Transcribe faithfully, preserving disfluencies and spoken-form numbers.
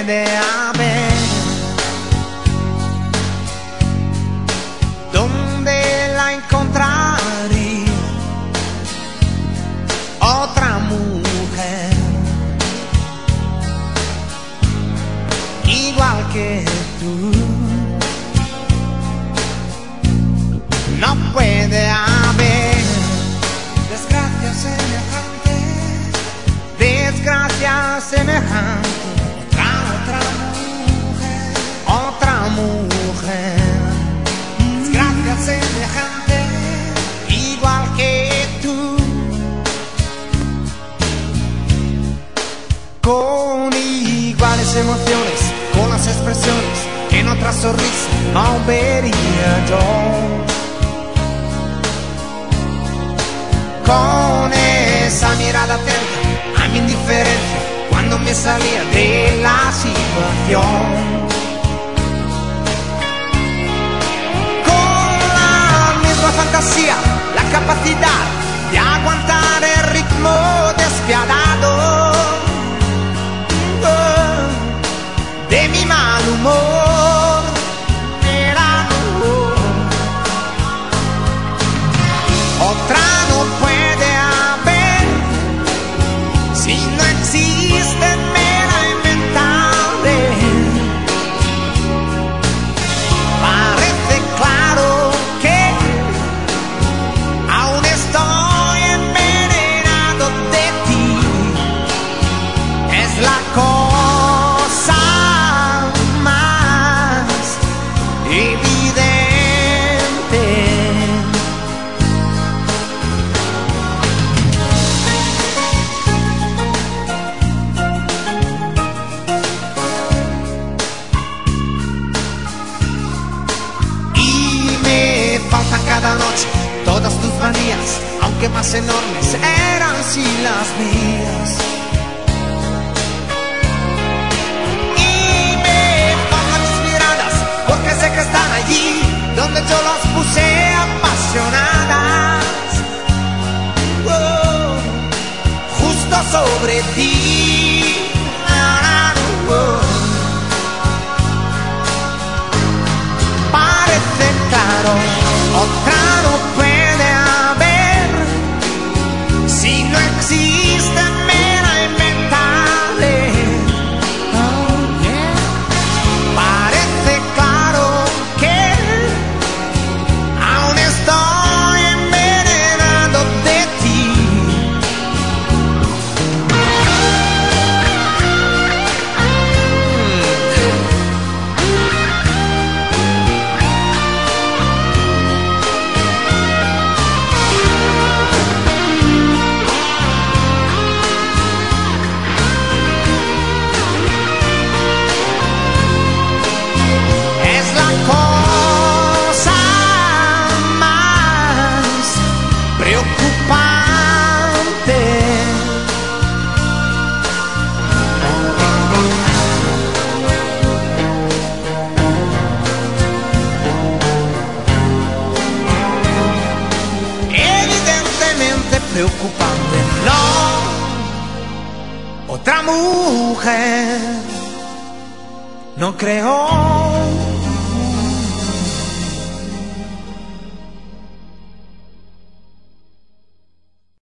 puede haber. ¿Dónde la encontraría? Otra mujer igual que tú. No puede haber desgracia semejante, desgracia semejante. Otra, otra mujer, otra mujer, desgracia semejante, igual que tú. Con iguales emociones, con las expresiones que en otra sonrisa no vería yo. Con esa mirada atenta a mi indiferencia cuando me salía de la situación. Con la misma fantasía, la capacidad de aguantar el ritmo despiadado de mi mal humor. Era otra no puede haber, si no existe me la inventaré. Parece claro que aún estoy envenenado de ti. Es la cosa más evidente. Cada noche todas tus manías, aunque más enormes, eran sí las mías. Y me faltan tus miradas, porque sé que están allí donde yo las puse apasionadas. Oh, justo sobre ti. Oh, parece claro. Otra no puede haber, si no existe me la inventaré. Oh, yeah. Parece claro que aún estoy envenenado de ti. Preocupante, no, otra mujer, no creo.